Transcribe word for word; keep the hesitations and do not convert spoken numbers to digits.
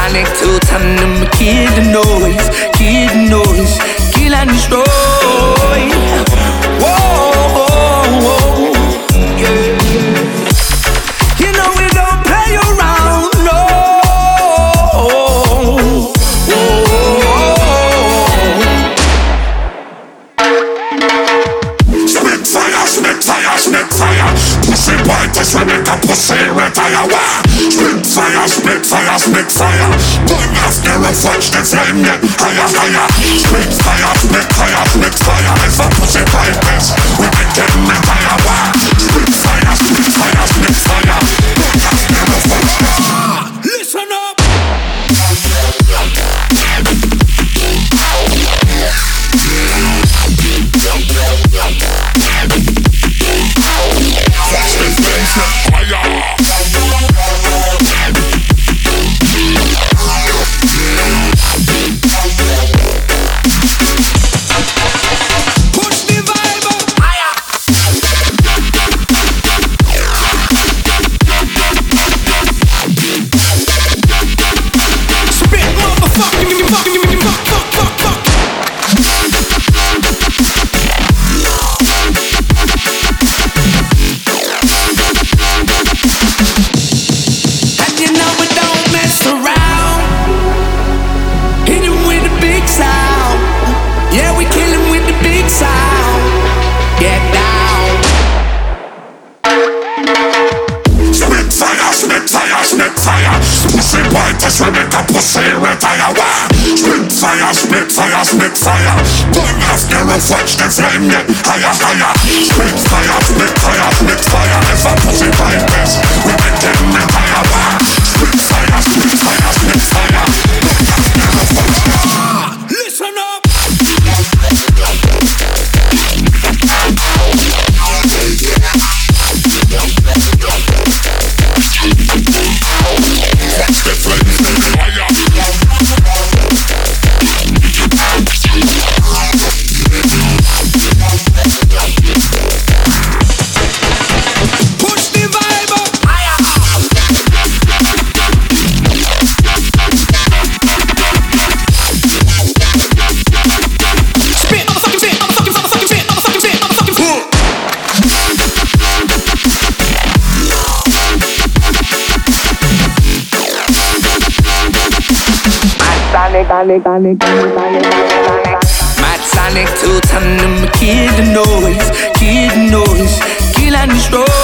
Sonic two-ton, kill the noise, kill the noise, kill and destroy. Whoa, whoa, whoa, yeah. You know we don't play around, no. Whoa. Spit fire, spit fire, spit fire. Pussy boy, just when make a pussy retire. Spit fire, spit fire, spit fire. Burn off the roof, watch the flame get higher, higher. Spit fire, spit fire, spit fire. If a pussy boy best, we make them retire. Spit fire, spit fire, spit fire. Burn off the roof, watch the flame. Listen up. Watch the flames get higher. Push the vibe up higher. Spit motherfucking, fucking, fuck, fuck, fuck, fuck. And you know we don't mess around. Hit him with a big sound. Yeah, we kill him with the big sound. Get down. Spit fire, spit fire, spit fire. Pussy boy, just we make a pussy retire. Spit fire, spit fire, spit fire. Burn off the roof, watch the flame get higher, higher. Spit fire, spit fire, spit fire. If a pussy boy best, we make them retire. Spit fire, spit fire, spit fire. Burn off the roof, watch the flame. Listen up. Watch the flames get higher. Push the vibe up higher. Spit, motherfucking spit, motherfucking, motherfucking spit, motherfucking spit, motherfucking spit. Sonic, Sonic, Sonic, Sonic, Sonic. Mad Sonic two-ton, kill the noise, kill the noise, kill and destroy.